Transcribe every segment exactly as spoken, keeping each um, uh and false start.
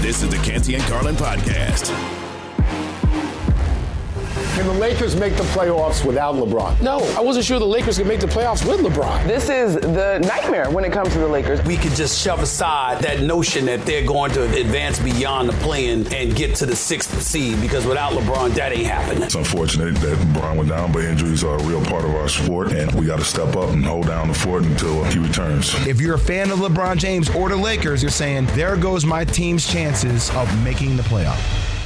This is the Canty and Carlin Podcast. Can the Lakers make the playoffs without LeBron? No, I wasn't sure the Lakers could make the playoffs with LeBron. This is the nightmare when it comes to the Lakers. We could just shove aside that notion that they're going to advance beyond the play-in and get to the sixth seed, because without LeBron, that ain't happening. It's unfortunate that LeBron went down, but injuries are a real part of our sport, and we got to step up and hold down the fort until he returns. If you're a fan of LeBron James or the Lakers, you're saying, there goes my team's chances of making the playoff.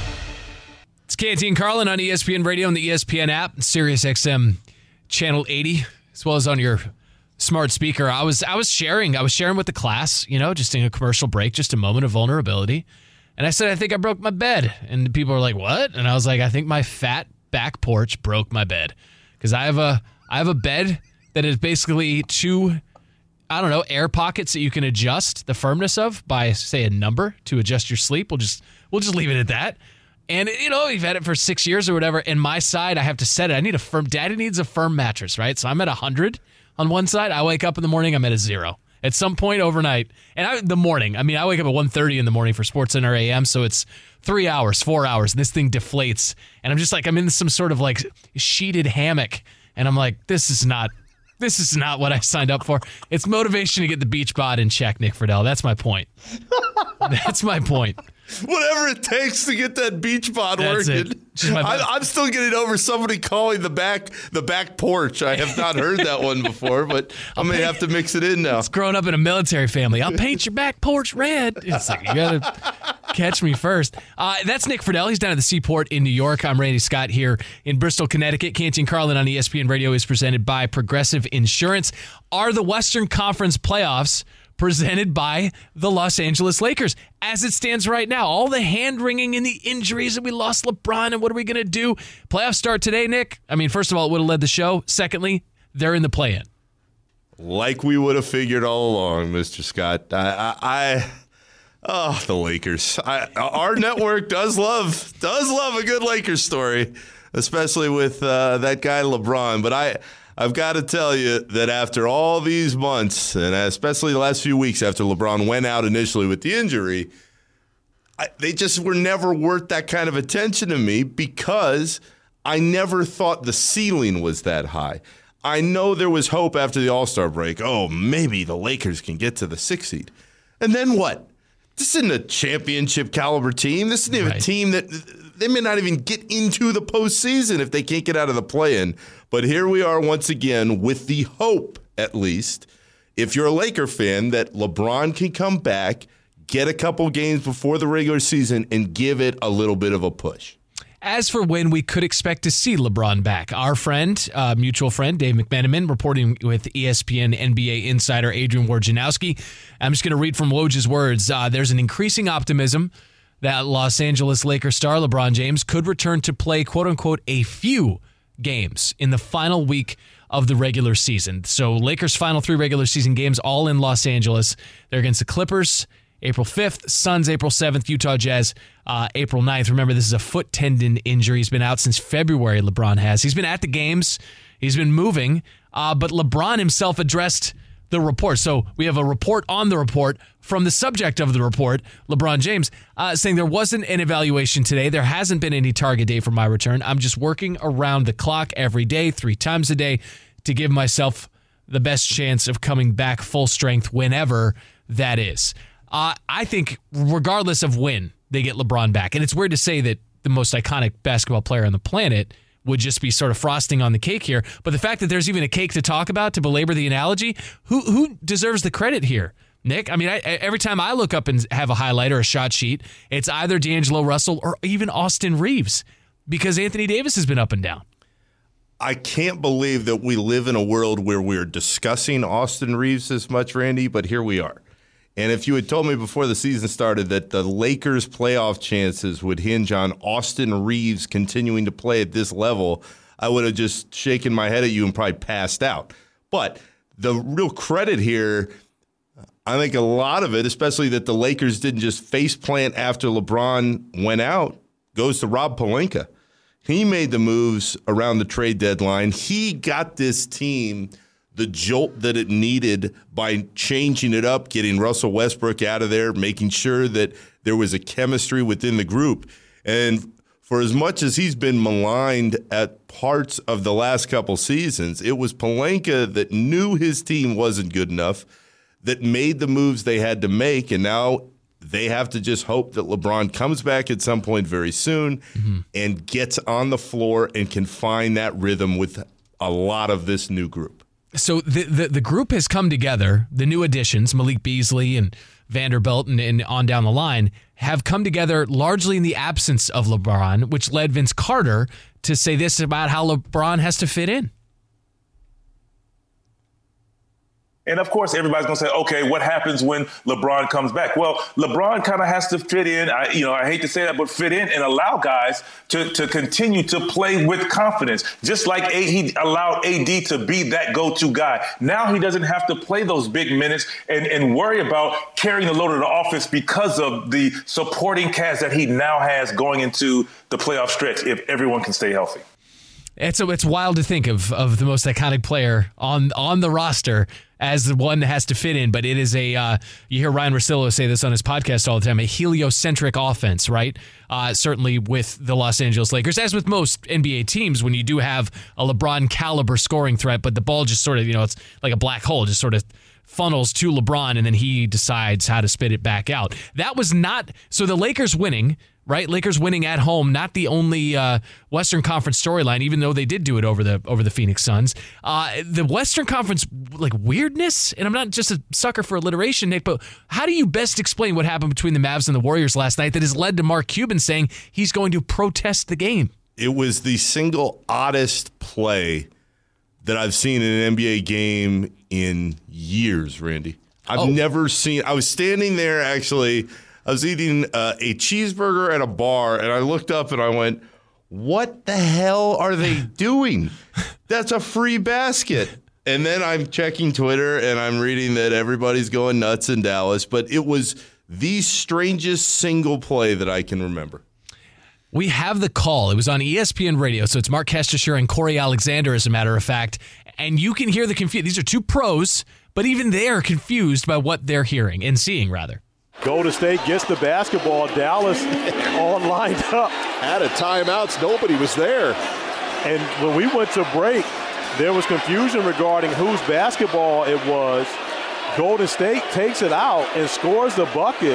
It's Canty and Carlin on E S P N Radio and the E S P N app, Sirius X M Channel eighty, as well as on your smart speaker. I was I was sharing, I was sharing with the class, you know, just in a commercial break, just a moment of vulnerability. And I said, I think I broke my bed. And people were like, what? And I was like, I think my fat back porch broke my bed. Because I have a I have a bed that is basically two, I don't know, air pockets that you can adjust the firmness of by, say, a number to adjust your sleep. We'll just we'll just leave it at that. And, you know, you've had it for six years or whatever. And my side, I have to set it. I need a firm, Daddy needs a firm mattress, right? So I'm at one hundred on one side. I wake up in the morning, I'm at a zero. At some point overnight, and I, the morning, I mean, I wake up at one thirty in the morning for SportsCenter A M, so it's three hours, four hours, and this thing deflates. And I'm just like, I'm in some sort of like sheeted hammock. And I'm like, this is not, this is not what I signed up for. It's motivation to get the beach bod in check, Nick Friedel. That's my point. That's my point. Whatever it takes to get that beach bod That's working. I, I'm still getting over somebody calling the back the back porch. I have not heard that one before, but I may have to mix it in now. It's growing up in a military family. I'll paint your back porch red. It's like, you got to catch me first. Uh, that's Nick Friedel. He's down at the Seaport in New York. I'm Randy Scott here in Bristol, Connecticut. Canty and Carlin on E S P N Radio is presented by Progressive Insurance. Are the Western Conference playoffs presented by the Los Angeles Lakers? As it stands right now, all the hand-wringing and the injuries, and we lost LeBron, and what are we going to do? Playoffs start today, Nick. I mean, first of all, it would have led the show. Secondly, they're in the play-in. Like we would have figured all along, Mister Scott. I, I, I oh, the Lakers. I, our network does love does love a good Lakers story, especially with uh, that guy LeBron. But I. I've got to tell you that after all these months, and especially the last few weeks after LeBron went out initially with the injury, I, they just were never worth that kind of attention to me because I never thought the ceiling was that high. I know there was hope after the All-Star break. Oh, maybe the Lakers can get to the sixth seed. And then what? This isn't a championship caliber team. This isn't even right. a team that they may not even get into the postseason if they can't get out of the play-in. But here we are once again with the hope, at least, if you're a Laker fan, that LeBron can come back, get a couple games before the regular season, and give it a little bit of a push. As for when we could expect to see LeBron back, our friend, uh, mutual friend, Dave McMenamin, reporting with E S P N N B A insider Adrian Wojnarowski. I'm just going to read from Woj's words. Uh, there's an increasing optimism that Los Angeles Lakers star LeBron James could return to play, quote-unquote, a few games in the final week of the regular season. So Lakers' final three regular season games all in Los Angeles. They're against the Clippers, April fifth, Suns, April seventh, Utah Jazz, uh, April ninth. Remember, this is a foot tendon injury. He's been out since February, LeBron has. He's been at the games. He's been moving. Uh, but LeBron himself addressed the report. So we have a report on the report from the subject of the report, LeBron James, uh, saying there wasn't an evaluation today. There hasn't been any target date for my return. I'm just working around the clock every day, three times a day, to give myself the best chance of coming back full strength whenever that is. Uh, I think regardless of when they get LeBron back, and it's weird to say that the most iconic basketball player on the planet would just be sort of frosting on the cake here. But the fact that there's even a cake to talk about, to belabor the analogy, who who deserves the credit here? Nick? I mean, I, every time I look up and have a highlight or a shot sheet, it's either D'Angelo Russell or even Austin Reeves because Anthony Davis has been up and down. I can't believe that we live in a world where we're discussing Austin Reeves this much, Randy, but here we are. And if you had told me before the season started that the Lakers' playoff chances would hinge on Austin Reeves continuing to play at this level, I would have just shaken my head at you and probably passed out. But the real credit here, I think a lot of it, especially that the Lakers didn't just face plant after LeBron went out, goes to Rob Pelinka. He made the moves around the trade deadline. He got this team the jolt that it needed by changing it up, getting Russell Westbrook out of there, making sure that there was a chemistry within the group. And for as much as he's been maligned at parts of the last couple seasons, it was Pelinka that knew his team wasn't good enough, that made the moves they had to make, and now they have to just hope that LeBron comes back at some point very soon mm-hmm. and gets on the floor and can find that rhythm with a lot of this new group. So the the, the group has come together. The new additions, Malik Beasley and Vanderbilt and, and on down the line, have come together largely in the absence of LeBron, which led Vince Carter to say this about how LeBron has to fit in. And, of course, everybody's going to say, okay, what happens when LeBron comes back? Well, LeBron kind of has to fit in. I, you know, I hate to say that, but fit in and allow guys to, to continue to play with confidence, just like a, he allowed A D to be that go-to guy. Now he doesn't have to play those big minutes and, and worry about carrying the load of the offense because of the supporting cast that he now has going into the playoff stretch if everyone can stay healthy. It's it's wild to think of of the most iconic player on on the roster as the one that has to fit in, but it is a, uh, you hear Ryan Russillo say this on his podcast all the time, a heliocentric offense, right? Uh, certainly with the Los Angeles Lakers, as with most N B A teams, when you do have a LeBron caliber scoring threat, but the ball just sort of, you know, it's like a black hole, just sort of funnels to LeBron, and then he decides how to spit it back out. That was not, so the Lakers winning, right? Lakers winning at home, not the only uh, Western Conference storyline, even though they did do it over the over the Phoenix Suns. Uh, the Western Conference, like, weirdness, and I'm not just a sucker for alliteration, Nick, but how do you best explain what happened between the Mavs and the Warriors last night that has led to Mark Cuban saying he's going to protest the game? It was the single oddest play that I've seen in an N B A game in years, Randy. I've oh. never seen, I was standing there actually, I was eating uh, a cheeseburger at a bar, and I looked up and I went, what the hell are they doing? That's a free basket. And then I'm checking Twitter, and I'm reading that everybody's going nuts in Dallas, but it was the strangest single play that I can remember. We have the call. It was on E S P N Radio, so it's Mark Kestisher and Corey Alexander, as a matter of fact. And you can hear the confusion. These are two pros, but even they are confused by what they're hearing and seeing, rather. Golden State gets the basketball. Dallas all lined up. Out of timeouts, nobody was there. And when we went to break, there was confusion regarding whose basketball it was. Golden State takes it out and scores the bucket.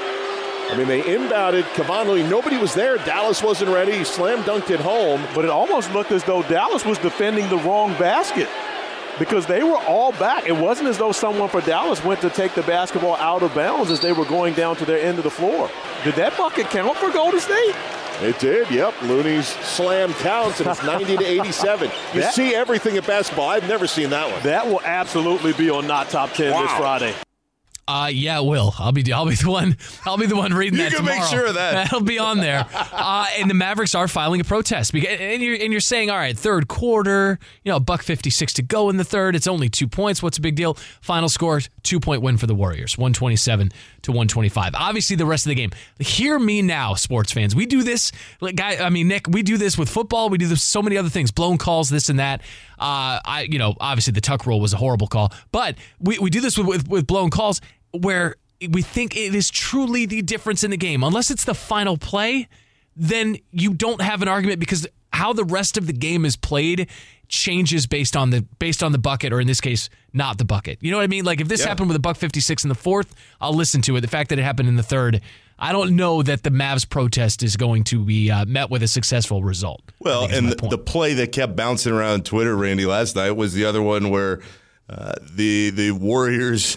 I mean, they inbounded Cavani. Nobody was there. Dallas wasn't ready. He slam dunked it home. But it almost looked as though Dallas was defending the wrong basket because they were all back. It wasn't as though someone for Dallas went to take the basketball out of bounds as they were going down to their end of the floor. Did that bucket count for Golden State? It did, yep. Looney's slam counts, and it's ninety to eighty-seven. You that, see everything at basketball. I've never seen that one. That will absolutely be on Not Top ten wow. this Friday. Uh, yeah, it will. I'll be I'll be the one I'll be the one reading you that can tomorrow. Make sure of that. That'll be on there. Uh, and the Mavericks are filing a protest. And you're and you're saying, all right, third quarter, you know, a buck fifty-six to go in the third. It's only two points. What's a big deal? Final score, two-point win for the Warriors, one twenty-seven to one twenty-five. Obviously, the rest of the game. Hear me now, sports fans. We do this, like, guy. I mean, Nick, we do this with football. We do this with so many other things, blown calls, this and that. Uh, I, you know, obviously the Tuck rule was a horrible call, but we, we do this with, with, with blown calls where we think it is truly the difference in the game. Unless it's the final play, then you don't have an argument because how the rest of the game is played changes based on the based on the bucket, or in this case, not the bucket. You know what I mean? Like if this yeah. happened with a buck fifty-six in the fourth, I'll listen to it. The fact that it happened in the third, I don't know that the Mavs protest is going to be uh, met with a successful result. Well, and the, the play that kept bouncing around Twitter, Randy, last night was the other one where uh, the the Warriors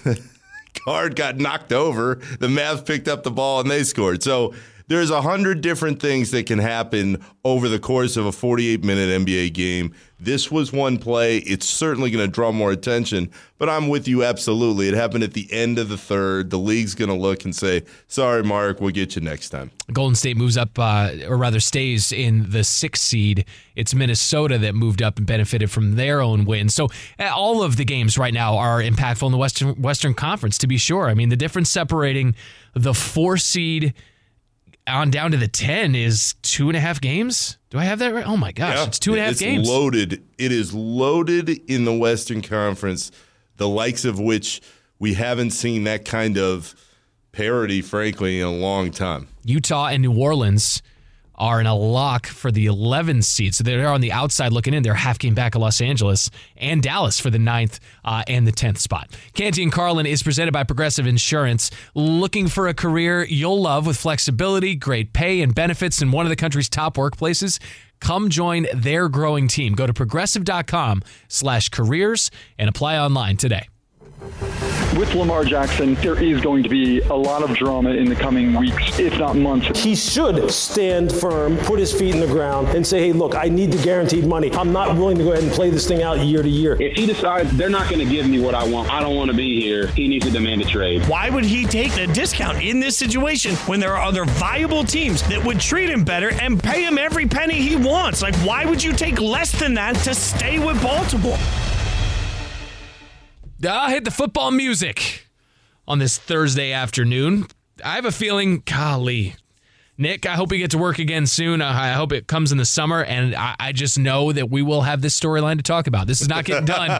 guard got knocked over. The Mavs picked up the ball and they scored. So there's a hundred different things that can happen over the course of a forty-eight minute N B A game. This was one play. It's certainly going to draw more attention, but I'm with you absolutely. It happened at the end of the third. The league's going to look and say, sorry, Mark, we'll get you next time. Golden State moves up, uh, or rather stays in the sixth seed. It's Minnesota that moved up and benefited from their own win. So uh, all of the games right now are impactful in the Western Western Conference, to be sure. I mean, the difference separating the four seed on down to the ten is two and a half games. Do I have that right? Oh my gosh, yeah, it's two and a half it's games. It's loaded. It is loaded in the Western Conference, the likes of which we haven't seen that kind of parity, frankly, in a long time. Utah and New Orleans are in a lock for the eleventh seed. So they're on the outside looking in. They're half game back of Los Angeles and Dallas for the ninth uh, and the tenth spot. Canty and Carlin is presented by Progressive Insurance. Looking for a career you'll love with flexibility, great pay, and benefits in one of the country's top workplaces? Come join their growing team. Go to progressive.com slash careers and apply online today. With Lamar Jackson, there is going to be a lot of drama in the coming weeks, if not months. He should stand firm, put his feet in the ground, and say, hey, look, I need the guaranteed money. I'm not willing to go ahead and play this thing out year to year. If he decides they're not going to give me what I want, I don't want to be here, he needs to demand a trade. Why would he take the discount in this situation when there are other viable teams that would treat him better and pay him every penny he wants? Like, why would you take less than that to stay with Baltimore? Ah, hit the football music on this Thursday afternoon. I have a feeling, golly, Nick, I hope we get to work again soon. I hope it comes in the summer, and I, I just know that we will have this storyline to talk about. This is not getting done.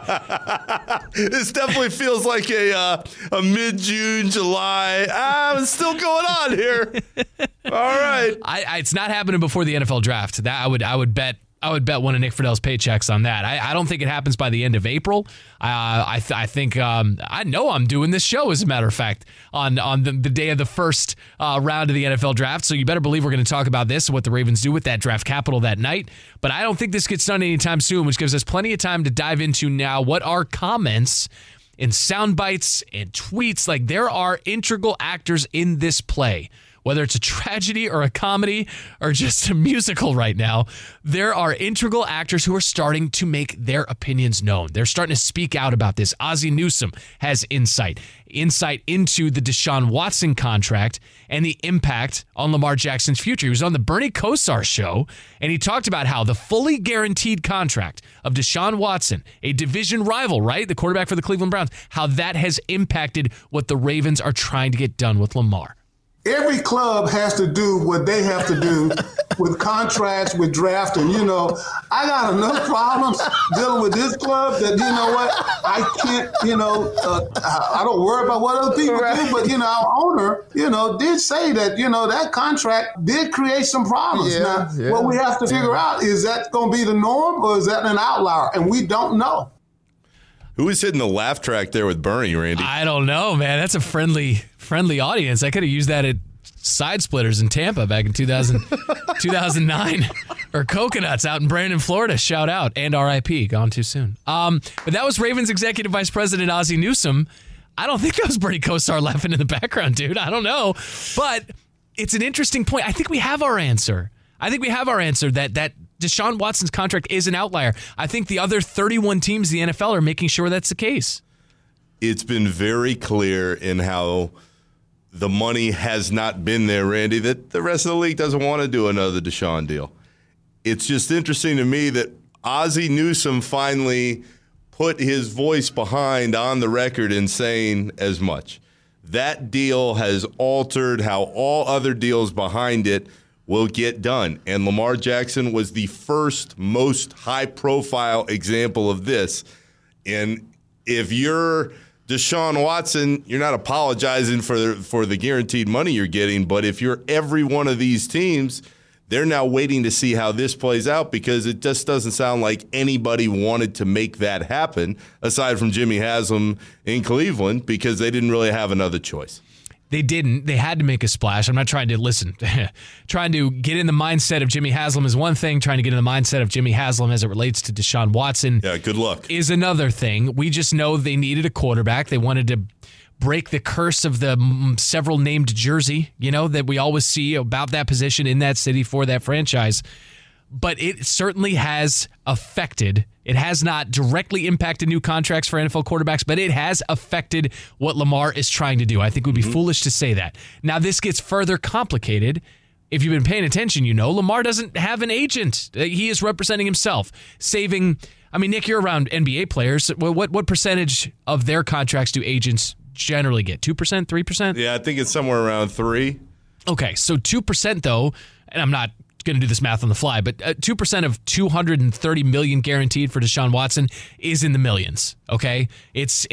This definitely feels like a uh, a mid-June, July. Ah, it's still going on here. All right. I, I, it's not happening before the N F L draft. That I would I would bet. I would bet one of Nick Friedell's paychecks on that. I, I don't think it happens by the end of April. Uh, I, th- I think um, I know I'm doing this show, as a matter of fact, on on the, the day of the first uh, round of the N F L draft. So you better believe we're going to talk about this and what the Ravens do with that draft capital that night. But I don't think this gets done anytime soon, which gives us plenty of time to dive into now what are comments and sound bites and tweets. Like, there are integral actors in this play. Whether it's a tragedy or a comedy or just a musical right now, there are integral actors who are starting to make their opinions known. They're starting to speak out about this. Ozzie Newsome has insight, insight into the Deshaun Watson contract and the impact on Lamar Jackson's future. He was on the Bernie Kosar show, and he talked about how the fully guaranteed contract of Deshaun Watson, a division rival, right, the quarterback for the Cleveland Browns, how that has impacted what the Ravens are trying to get done with Lamar. Every club has to do what they have to do with contracts, with draft. And, you know, I got enough problems dealing with this club that, you know what, I can't, you know, uh, I don't worry about what other people do. But, you know, our owner, you know, did say that, you know, that contract did create some problems. Yeah, now, yeah. what we have to figure out, is that going to be the norm or is that an outlier? And we don't know. Who was hitting the laugh track there with Bernie, Randy? I don't know, man. That's a friendly friendly audience. I could have used that at Side Splitters in Tampa back in two thousand, two thousand nine. Or Coconuts out in Brandon, Florida. Shout out. And R I P Gone too soon. Um, but that was Ravens Executive Vice President Ozzie Newsome. I don't think that was Bernie Kosar laughing in the background, dude. I don't know. But it's an interesting point. I think we have our answer. I think we have our answer that that Deshaun Watson's contract is an outlier. I think the other thirty-one teams in the N F L are making sure that's the case. It's been very clear in how the money has not been there, Randy, that the rest of the league doesn't want to do another Deshaun deal. It's just interesting to me that Ozzie Newsome finally put his voice behind on the record in saying as much. That deal has altered how all other deals behind it will get done. And Lamar Jackson was the first most high-profile example of this. And if you're Deshaun Watson, you're not apologizing for the, for the guaranteed money you're getting, but if you're every one of these teams, they're now waiting to see how this plays out because it just doesn't sound like anybody wanted to make that happen, aside from Jimmy Haslam in Cleveland, because they didn't really have another choice. They didn't. They had to make a splash. I'm not trying to listen. Trying to get in the mindset of Jimmy Haslam is one thing. Trying to get in the mindset of Jimmy Haslam as it relates to Deshaun Watson yeah, good luck. is another thing. We just know they needed a quarterback. They wanted to break the curse of the mm, several named jersey, you know, that we always see about that position in that city for that franchise. But it certainly has affected. It has not directly impacted new contracts for N F L quarterbacks, but it has affected what Lamar is trying to do. I think it would be mm-hmm. foolish to say that. Now, this gets further complicated. If you've been paying attention, you know Lamar doesn't have an agent. He is representing himself, saving. I mean, Nick, you're around N B A players. What what, what percentage of their contracts do agents generally get? two percent, three percent? Yeah, I think it's somewhere around three. Okay, so two percent, though, and I'm not going to do this math on the fly, but uh, two percent of two hundred thirty million dollars guaranteed for Deshaun Watson is in the millions, okay? It's it's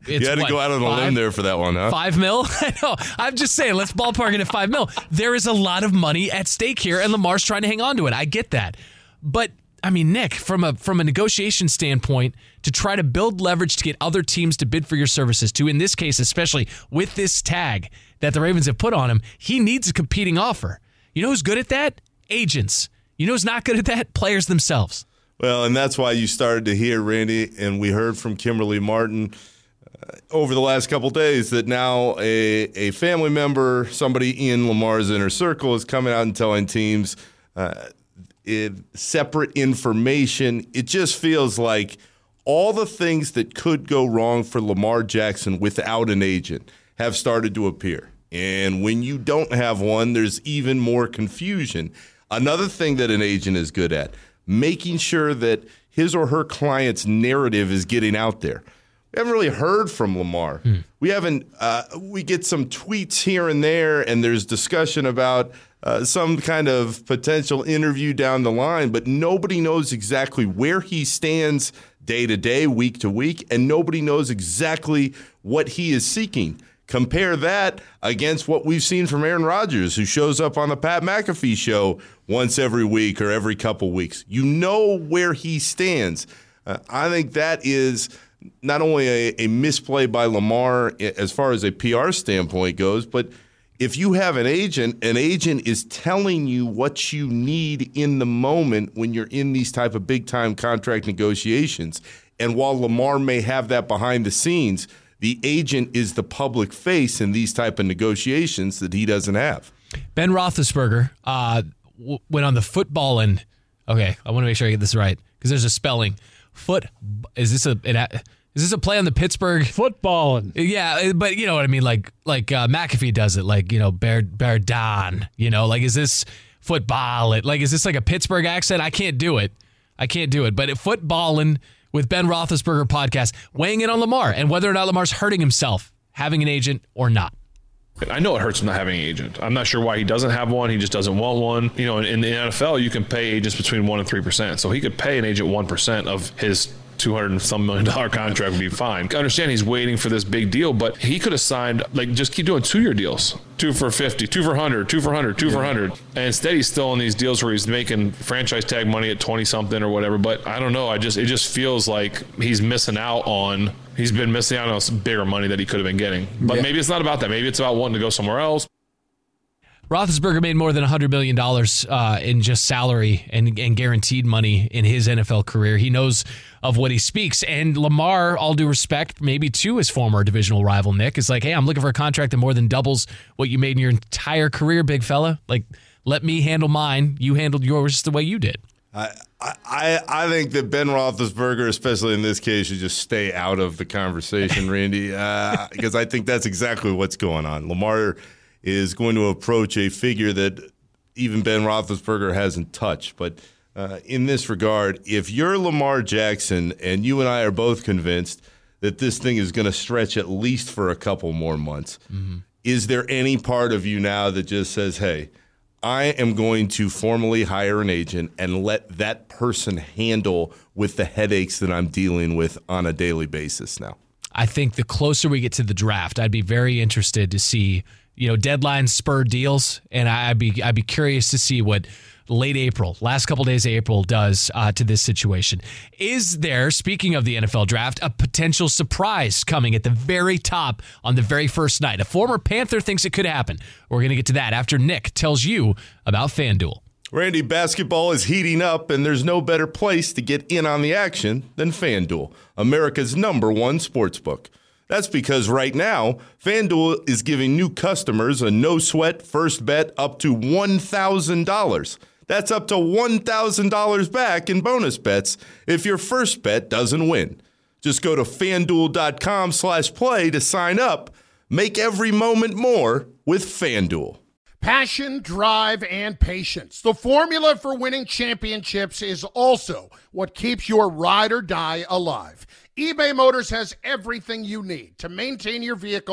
It's you had to what, go out on five, a limb there for that one, huh? Five mil? I know. I'm just saying, let's ballpark it at five mil. There is a lot of money at stake here, and Lamar's trying to hang on to it. I get that. But, I mean, Nick, from a from a negotiation standpoint, to try to build leverage to get other teams to bid for your services, to, in this case, especially with this tag that the Ravens have put on him, he needs a competing offer. You know who's good at that? Agents. You know who's not good at that? Players themselves. Well, and that's why you started to hear, Randy, and we heard from Kimberly Martin uh, over the last couple days that now a, a family member, somebody in Lamar's inner circle, is coming out and telling teams uh, it, separate information. It just feels like all the things that could go wrong for Lamar Jackson without an agent have started to appear. And when you don't have one, there's even more confusion. Another thing that an agent is good at, making sure that his or her client's narrative is getting out there. We haven't really heard from Lamar. Hmm. We haven't. Uh, we get some tweets here and there, and there's discussion about uh, some kind of potential interview down the line, but nobody knows exactly where he stands day to day, week to week, and nobody knows exactly what he is seeking. Compare that against what we've seen from Aaron Rodgers, who shows up on the Pat McAfee show once every week or every couple weeks. You know where he stands. Uh, I think that is not only a, a misplay by Lamar as far as a P R standpoint goes, but if you have an agent, an agent is telling you what you need in the moment when you're in these type of big-time contract negotiations. And while Lamar may have that behind the scenes, the agent is the public face in these type of negotiations that he doesn't have. Ben Roethlisberger uh, w- went on the football and okay, I want to make sure I get this right because there's a spelling. Foot is this a an, is this a play on the Pittsburgh footballing? Yeah, but you know what I mean. Like like uh, McAfee does it. Like you know Bear Bear Don. You know like is this football? It like is this like a Pittsburgh accent? I can't do it. I can't do it. But it, footballing. With Ben Roethlisberger podcast, weighing in on Lamar and whether or not Lamar's hurting himself having an agent or not. I know it hurts him not having an agent. I'm not sure why he doesn't have one. He just doesn't want one. You know, in, in the N F L, you can pay agents between one and three percent. So he could pay an agent one percent of his two hundred and some million dollar contract would be fine. I understand he's waiting for this big deal, but he could have signed, like, just keep doing two-year deals. Two for fifty, two for one hundred, two for one hundred, two yeah. for one hundred. And instead he's still in these deals where he's making franchise tag money at twenty-something or whatever. But I don't know. I just It just feels like he's missing out on, he's been missing out on some bigger money that he could have been getting. But yeah. maybe it's not about that. Maybe it's about wanting to go somewhere else. Roethlisberger made more than one hundred million dollars uh, in just salary and, and guaranteed money in his N F L career. He knows of what he speaks. And Lamar, all due respect, maybe to his former divisional rival, Nick, is like, hey, I'm looking for a contract that more than doubles what you made in your entire career, big fella. Like, let me handle mine. You handled yours the way you did. I I, I think that Ben Roethlisberger, especially in this case, should just stay out of the conversation, Randy, uh, because I think that's exactly what's going on. Lamar is going to approach a figure that even Ben Roethlisberger hasn't touched. But uh, in this regard, if you're Lamar Jackson and you and I are both convinced that this thing is going to stretch at least for a couple more months, mm-hmm. is there any part of you now that just says, hey, I am going to formally hire an agent and let that person handle with the headaches that I'm dealing with on a daily basis now? I think the closer we get to the draft, I'd be very interested to see, you know, deadline spur deals, and I'd be I'd be curious to see what late April, last couple days of April does uh, to this situation. Is there, speaking of the N F L draft, a potential surprise coming at the very top on the very first night? A former Panther thinks it could happen. We're going to get to that after Nick tells you about FanDuel. Randy, basketball is heating up, and there's no better place to get in on the action than FanDuel, America's number one sportsbook. That's because right now, FanDuel is giving new customers a no-sweat first bet up to one thousand dollars. That's up to one thousand dollars back in bonus bets if your first bet doesn't win. Just go to FanDuel.com slash play to sign up. Make every moment more with FanDuel. Passion, drive, and patience. The formula for winning championships is also what keeps your ride or die alive. eBay Motors has everything you need to maintain your vehicle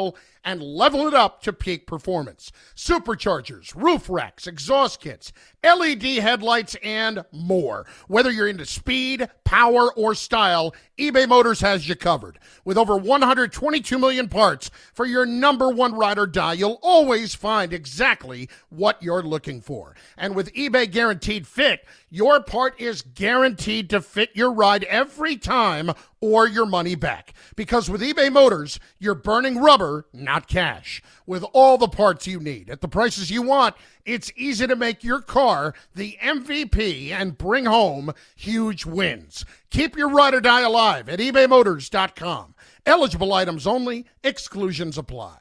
and level it up to peak performance. Superchargers, roof racks, exhaust kits, L E D headlights, and more. Whether you're into speed, power, or style, eBay Motors has you covered. With over one hundred twenty-two million parts for your number one ride or die, you'll always find exactly what you're looking for. And with eBay Guaranteed Fit, your part is guaranteed to fit your ride every time or your money back. Because with eBay Motors, you're burning rubber, not cash. With all the parts you need at the prices you want, it's easy to make your car the M V P and bring home huge wins. Keep your ride or die alive at ebay motors dot com. Eligible items only. Exclusions apply.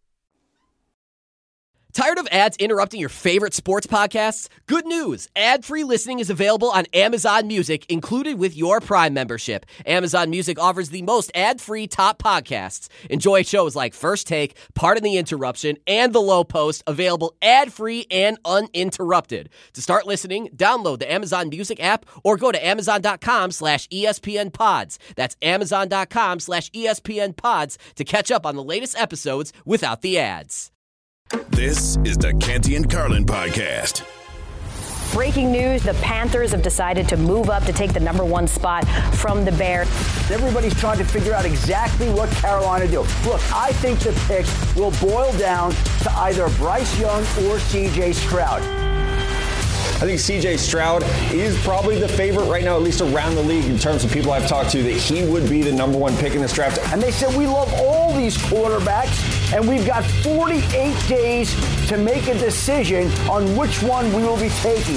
Tired of ads interrupting your favorite sports podcasts? Good news! Ad-free listening is available on Amazon Music, included with your Prime membership. Amazon Music offers the most ad-free top podcasts. Enjoy shows like First Take, Pardon the Interruption, and The Low Post, available ad-free and uninterrupted. To start listening, download the Amazon Music app or go to amazon.com slash ESPN pods. That's amazon.com slash ESPN pods to catch up on the latest episodes without the ads. This is the Canty and Carlin podcast. Breaking news, the Panthers have decided to move up to take the number one spot from the Bears. Everybody's trying to figure out exactly what Carolina do. Look, I think the pick will boil down to either Bryce Young or C J Stroud. I think C J Stroud is probably the favorite right now, at least around the league, in terms of people I've talked to, that he would be the number one pick in this draft. And they said, we love all these quarterbacks, and we've got forty-eight days to make a decision on which one we will be taking.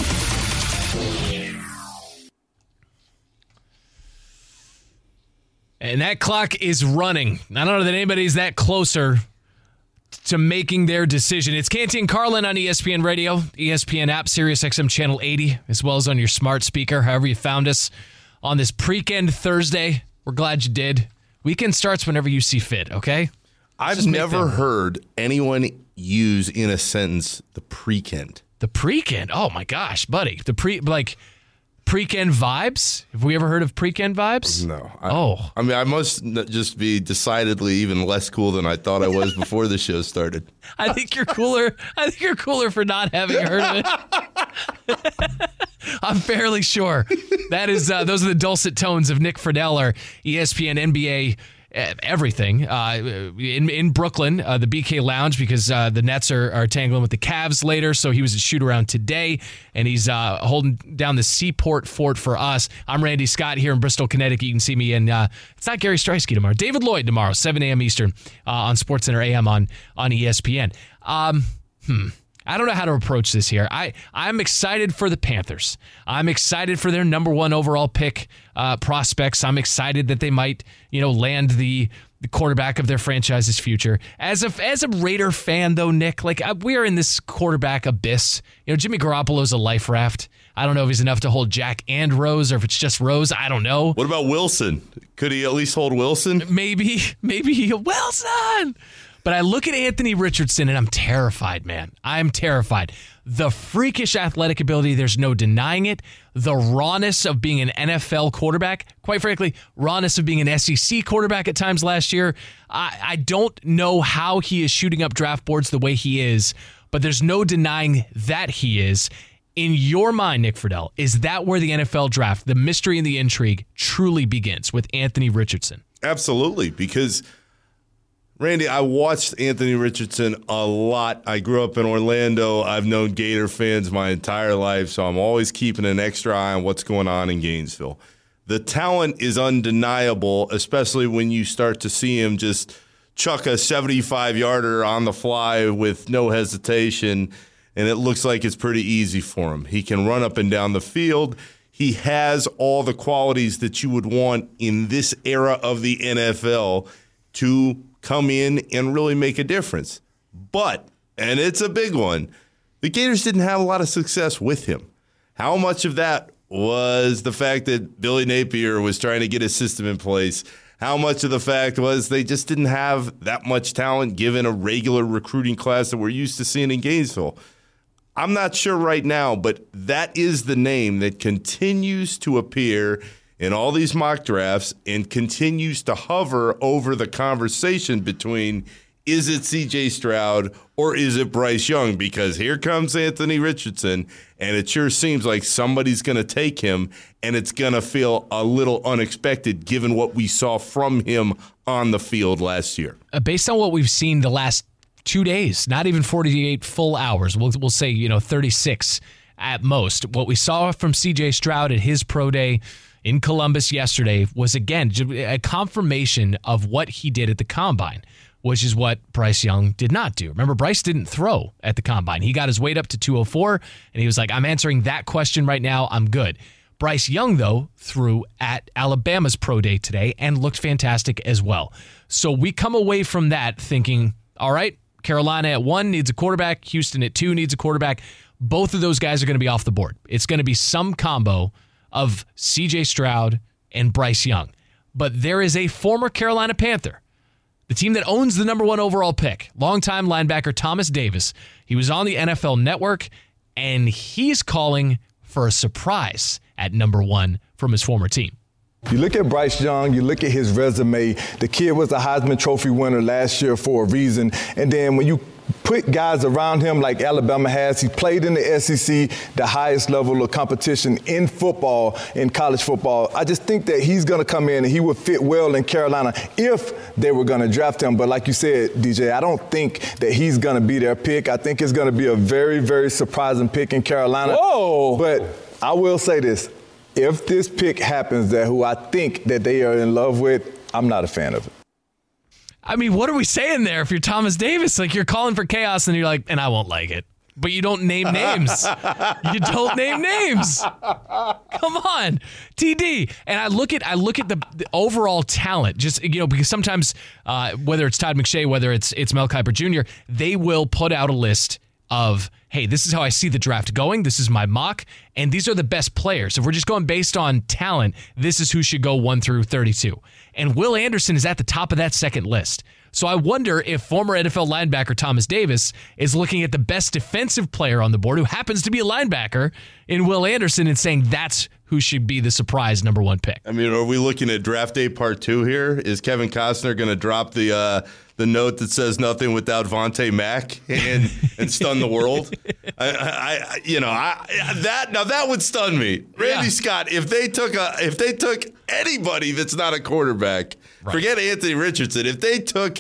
And that clock is running. I don't know that anybody's that closer to making their decision. It's Canty and Carlin on E S P N Radio, E S P N app, Sirius X M Channel eighty, as well as on your smart speaker, however you found us on this Preekend Thursday. We're glad you did. Weekend starts whenever you see fit, okay? I've never heard anyone use in a sentence the Preekend. The Preekend? Oh, my gosh, buddy. The pre, like... Preekend vibes? Have we ever heard of Preekend vibes? No. I, oh. I mean, I must just be decidedly even less cool than I thought I was before the show started. I think you're cooler. I think you're cooler for not having heard of it. I'm fairly sure. That is, uh, those are the dulcet tones of Nick Friedel, our E S P N N B A everything uh, in in Brooklyn, uh, the B K Lounge, because uh, the Nets are, are tangling with the Cavs later. So he was at shoot around today, and he's uh, holding down the Seaport Fort for us. I'm Randy Scott here in Bristol, Connecticut. You can see me in, uh, it's not Gary Streisky tomorrow. David Lloyd tomorrow, seven a.m. Eastern uh, on SportsCenter A M on, on E S P N. Um, hmm. I don't know how to approach this here. I, I'm excited for the Panthers. I'm excited for their number one overall pick uh, prospects. I'm excited that they might, you know, land the, the quarterback of their franchise's future. As a, as a Raider fan, though, Nick, like uh, we are in this quarterback abyss. You know, Jimmy Garoppolo's a life raft. I don't know if he's enough to hold Jack and Rose, or if it's just Rose. I don't know. What about Wilson? Could he at least hold Wilson? Maybe. Maybe. Wilson! But I look at Anthony Richardson, and I'm terrified, man. I'm terrified. The freakish athletic ability, there's no denying it. The rawness of being an N F L quarterback. Quite frankly, rawness of being an S E C quarterback at times last year. I, I don't know how he is shooting up draft boards the way he is, but there's no denying that he is. In your mind, Nick Friedel, is that where the N F L draft, the mystery and the intrigue, truly begins with Anthony Richardson? Absolutely, because... Randy, I watched Anthony Richardson a lot. I grew up in Orlando. I've known Gator fans my entire life, so I'm always keeping an extra eye on what's going on in Gainesville. The talent is undeniable, especially when you start to see him just chuck a seventy-five-yarder on the fly with no hesitation, and it looks like it's pretty easy for him. He can run up and down the field. He has all the qualities that you would want in this era of the N F L to come in and really make a difference. But, and it's a big one, the Gators didn't have a lot of success with him. How much of that was the fact that Billy Napier was trying to get his system in place? How much of the fact was they just didn't have that much talent given a regular recruiting class that we're used to seeing in Gainesville? I'm not sure right now, but that is the name that continues to appear in all these mock drafts and continues to hover over the conversation between, is it C J Stroud or is it Bryce Young? Because here comes Anthony Richardson, and it sure seems like somebody's going to take him, and it's going to feel a little unexpected given what we saw from him on the field last year. Uh, based on what we've seen the last two days, not even forty-eight full hours, we'll, we'll say, you know, thirty-six at most. What we saw from C J Stroud at his pro day in Columbus yesterday was, again, a confirmation of what he did at the Combine, which is what Bryce Young did not do. Remember, Bryce didn't throw at the Combine. He got his weight up to two oh four, and he was like, I'm answering that question right now. I'm good. Bryce Young, though, threw at Alabama's pro day today and looked fantastic as well. So we come away from that thinking, all right, Carolina at one needs a quarterback. Houston at two needs a quarterback. Both of those guys are going to be off the board. It's going to be some combo of C J Stroud and Bryce Young. But there is a former Carolina Panther, the team that owns the number one overall pick, longtime linebacker Thomas Davis. He was on the N F L Network, and he's calling for a surprise at number one from his former team. You look at Bryce Young, you look at his resume. The kid was a Heisman Trophy winner last year for a reason. And then when you put guys around him like Alabama has, he played in the S E C, the highest level of competition in football, in college football. I just think that he's going to come in and he would fit well in Carolina if they were going to draft him. But like you said, D J, I don't think that he's going to be their pick. I think it's going to be a very, very surprising pick in Carolina. Whoa! But I will say this. If this pick happens that who I think that they are in love with, I'm not a fan of it. I mean, what are we saying there if you're Thomas Davis? Like, you're calling for chaos and you're like, and I won't like it. But you don't name names. You don't name names. Come on, T D. And I look at I look at the, the overall talent, just, you know, because sometimes uh, whether it's Todd McShay, whether it's it's Mel Kiper Junior, they will put out a list of, hey, this is how I see the draft going. This is my mock, and these are the best players. If we're just going based on talent, this is who should go one through thirty-two. And Will Anderson is at the top of that second list. So I wonder if former N F L linebacker Thomas Davis is looking at the best defensive player on the board, who happens to be a linebacker, in Will Anderson, and saying that's who should be the surprise number one pick. I mean, are we looking at draft day part two here? Is Kevin Costner going to drop the uh, the note that says nothing without Vontae Mack and and stun the world? I, I, you know, I that now that would stun me, Randy yeah. Scott. If they took a if they took anybody that's not a quarterback, right. Forget Anthony Richardson. If they took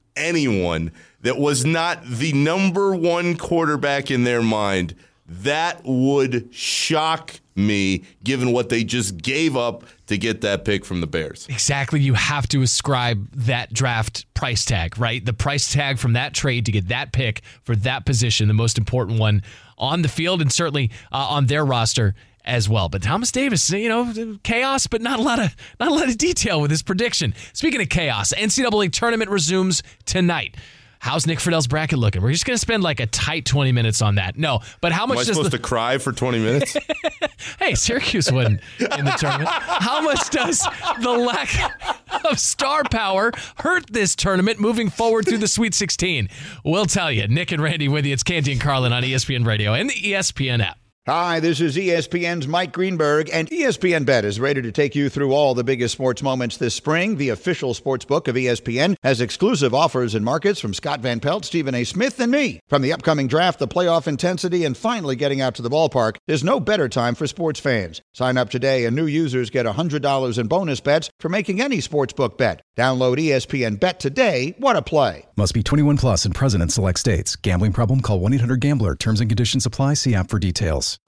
anyone that was not the number one quarterback in their mind, that would shock me, given what they just gave up to get that pick from the Bears. Exactly. You have to ascribe that draft price tag, right? The price tag from that trade to get that pick for that position, the most important one on the field and certainly uh, on their roster as well. But Thomas Davis, you know, chaos, but not a lot of not a lot of detail with his prediction. Speaking of chaos, N C double A tournament resumes tonight. How's Nick Friedell's bracket looking? We're just going to spend like a tight twenty minutes on that. No, but how much Am I does supposed the... to cry for twenty minutes? Hey, Syracuse won in the tournament. How much does the lack of star power hurt this tournament moving forward through the Sweet sixteen? We'll tell you. Nick and Randy with you. It's Canty and Carlin on E S P N Radio and the E S P N app. Hi, this is E S P N's Mike Greenberg, and E S P N Bet is ready to take you through all the biggest sports moments this spring. The official sports book of E S P N has exclusive offers and markets from Scott Van Pelt, Stephen A. Smith, and me. From the upcoming draft, the playoff intensity, and finally getting out to the ballpark, there's no better time for sports fans. Sign up today, and new users get one hundred dollars in bonus bets for making any sportsbook bet. Download E S P N Bet today. What a play. Must be twenty-one plus and present in select states. Gambling problem? Call one eight hundred gambler. Terms and conditions apply. See app for details.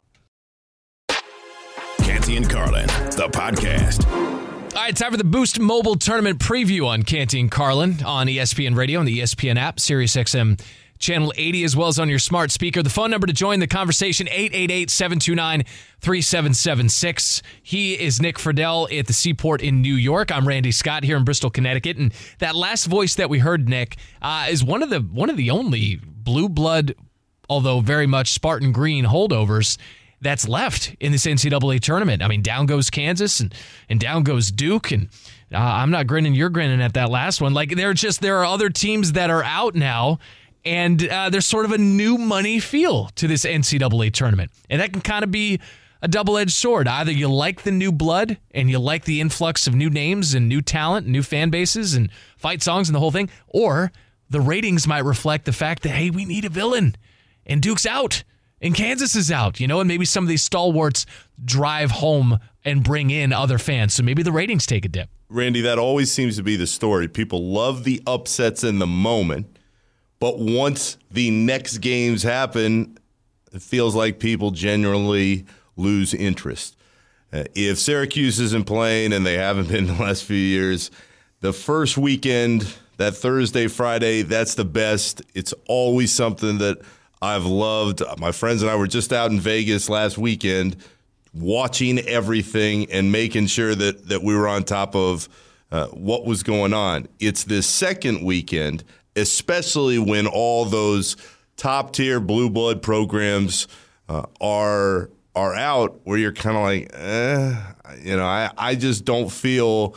Canty and Carlin, the podcast. All right, time for the Boost Mobile Tournament preview on Canty and Carlin on E S P N Radio and the E S P N app, Sirius X M Channel eighty, as well as on your smart speaker. The phone number to join the conversation, eight eight eight, seven two nine, three seven seven six. He is Nick Friedell at the Seaport in New York. I'm Randy Scott here in Bristol, Connecticut. And that last voice that we heard, Nick, uh, is one of the one of the only blue blood, although very much Spartan green holdovers that's left in this N C double A tournament. I mean, down goes Kansas and, and down goes Duke. And uh, I'm not grinning, you're grinning at that last one. Like, they're just, there are other teams that are out now, and uh, there's sort of a new money feel to this N C double A tournament. And that can kind of be a double-edged sword. Either you like the new blood and you like the influx of new names and new talent and new fan bases and fight songs and the whole thing, or the ratings might reflect the fact that, hey, we need a villain, and Duke's out, and Kansas is out, you know, and maybe some of these stalwarts drive home and bring in other fans, so maybe the ratings take a dip. Randy, that always seems to be the story. People love the upsets in the moment, but once the next games happen, it feels like people generally lose interest. Uh, if Syracuse isn't playing, and they haven't been the last few years, the first weekend, that Thursday, Friday, that's the best. It's always something that I've loved. My friends and I were just out in Vegas last weekend watching everything and making sure that, that we were on top of uh, what was going on. It's this second weekend, especially when all those top-tier blue blood programs uh, are are out, where you're kind of like, eh, you know, I, I just don't feel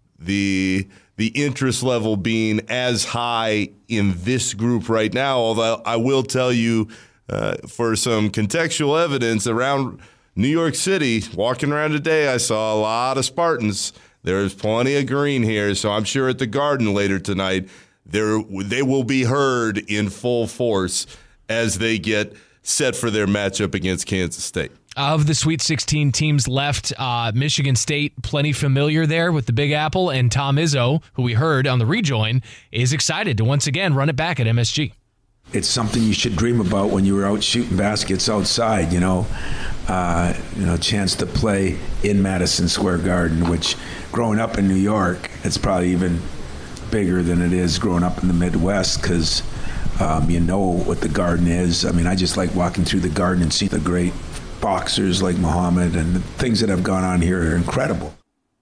the the interest level being as high in this group right now. Although I will tell you, uh, for some contextual evidence, around New York City, walking around today, I saw a lot of Spartans. There's plenty of green here, so I'm sure at the Garden later tonight, there they will be heard in full force as they get set for their matchup against Kansas State. Of the Sweet sixteen teams left, uh, Michigan State, plenty familiar there with the Big Apple, and Tom Izzo, who we heard on the rejoin, is excited to once again run it back at M S G. It's something you should dream about when you were out shooting baskets outside, you know. Uh, you know, chance to play in Madison Square Garden, which growing up in New York, it's probably even bigger than it is growing up in the Midwest, because um, you know what the Garden is. I mean, I just like walking through the Garden and see the great boxers like Muhammad, and the things that have gone on here are incredible.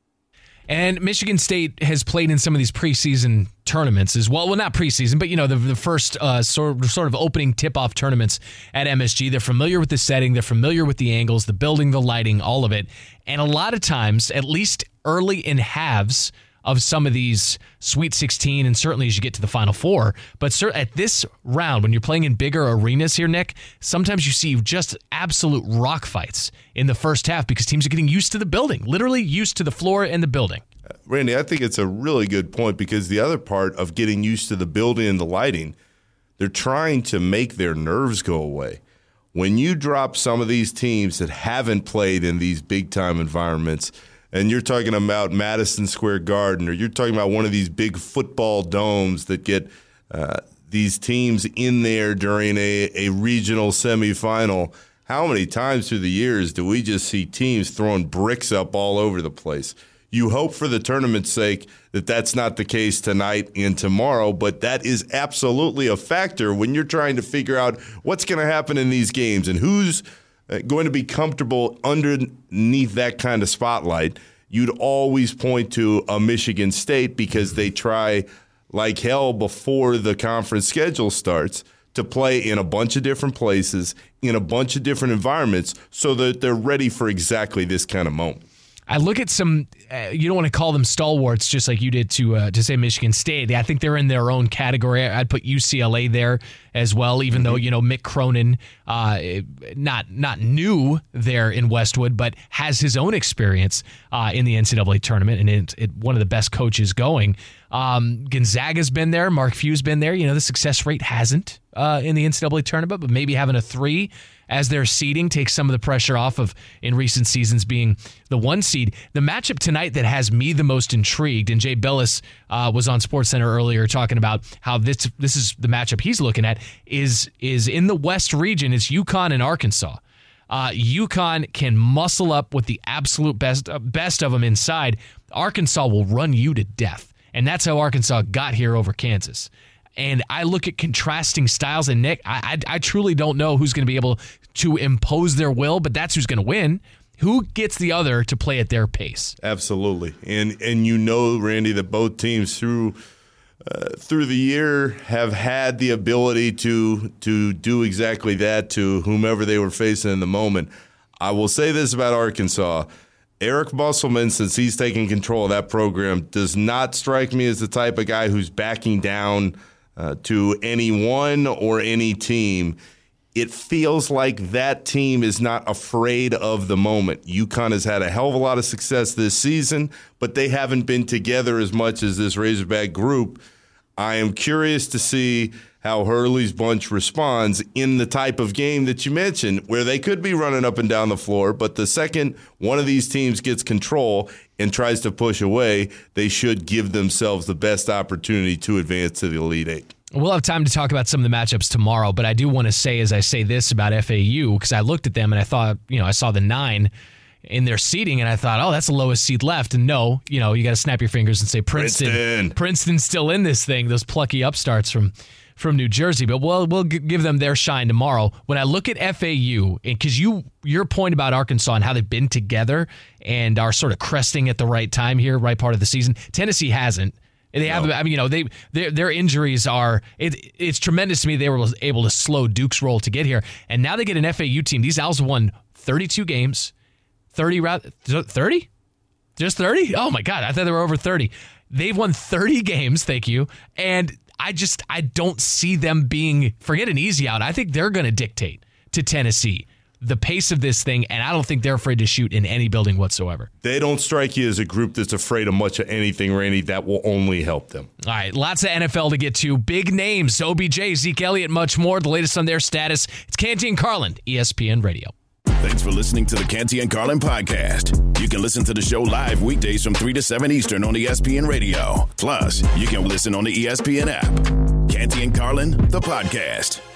And Michigan State has played in some of these preseason tournaments as well. Well, not preseason, but, you know, the, the first uh, sort, sort of opening tip-off tournaments at M S G. They're familiar with the setting. They're familiar with the angles, the building, the lighting, all of it. And a lot of times, at least early in halves of some of these Sweet sixteen, and certainly as you get to the Final Four, but at this round, when you're playing in bigger arenas here, Nick, sometimes you see just absolute rock fights in the first half because teams are getting used to the building, literally used to the floor and the building. Randy, I think it's a really good point, because the other part of getting used to the building and the lighting, they're trying to make their nerves go away. When you drop some of these teams that haven't played in these big-time environments, and you're talking about Madison Square Garden, or you're talking about one of these big football domes that get uh, these teams in there during a, a regional semifinal, how many times through the years do we just see teams throwing bricks up all over the place? You hope for the tournament's sake that that's not the case tonight and tomorrow, but that is absolutely a factor when you're trying to figure out what's going to happen in these games and who's going to be comfortable underneath that kind of spotlight. You'd always point to a Michigan State, because they try like hell before the conference schedule starts to play in a bunch of different places, in a bunch of different environments, so that they're ready for exactly this kind of moment. I look at some, uh, you don't want to call them stalwarts just like you did to uh, to say Michigan State. I think they're in their own category. I'd put U C L A there as well, even mm-hmm. though, you know, Mick Cronin, uh, not not new there in Westwood, but has his own experience uh, in the N C double A tournament, and it's it, one of the best coaches going. Um, Gonzaga's been there. Mark Few's been there. You know, the success rate hasn't uh, in the N C double A tournament, but maybe having a three as their seeding takes some of the pressure off of, in recent seasons, being the one seed. The matchup tonight that has me the most intrigued, and Jay Billis uh, was on SportsCenter earlier talking about how this this is the matchup he's looking at, is is in the West region. It's UConn and Arkansas. Uh, UConn can muscle up with the absolute best uh, best of them inside. Arkansas will run you to death, and that's how Arkansas got here over Kansas. And I look at contrasting styles, and Nick, I, I, I truly don't know who's going to be able to impose their will, but that's who's going to win. Who gets the other to play at their pace? Absolutely. And and you know, Randy, that both teams through uh, through the year have had the ability to to do exactly that to whomever they were facing in the moment. I will say this about Arkansas. Eric Musselman, since he's taking control of that program, does not strike me as the type of guy who's backing down uh, to anyone or any team. It feels like that team is not afraid of the moment. UConn has had a hell of a lot of success this season, but they haven't been together as much as this Razorback group. I am curious to see how Hurley's bunch responds in the type of game that you mentioned, where they could be running up and down the floor, but the second one of these teams gets control and tries to push away, they should give themselves the best opportunity to advance to the Elite Eight. We'll have time to talk about some of the matchups tomorrow, but I do want to say, as I say this about F A U, because I looked at them and I thought, you know, I saw the nine in their seeding, and I thought, oh, that's the lowest seed left. And no, you know, you got to snap your fingers and say Princeton. Princeton. Princeton's still in this thing, those plucky upstarts from from New Jersey. But we'll, we'll give them their shine tomorrow. When I look at F A U, because you your point about Arkansas and how they've been together and are sort of cresting at the right time here, right part of the season, Tennessee hasn't. They have, no. I mean, you know, they their their injuries are. It, it's tremendous to me they were able to slow Duke's roll to get here, and now they get an F A U team. These Owls won thirty-two games, thirty rather thirty, just thirty. Oh my God, I thought they were over thirty. They've won thirty games. Thank you, and I just I don't see them being forget an easy out. I think they're going to dictate to Tennessee the pace of this thing, and I don't think they're afraid to shoot in any building whatsoever. They don't strike you as a group that's afraid of much of anything, Randy. That will only help them. All right, lots of N F L to get to. Big names, O B J, Zeke Elliott, much more. The latest on their status. It's Canty and Carlin, E S P N Radio. Thanks for listening to the Canty and Carlin podcast. You can listen to the show live weekdays from three to seven Eastern on E S P N Radio. Plus, you can listen on the E S P N app. Canty and Carlin, the podcast.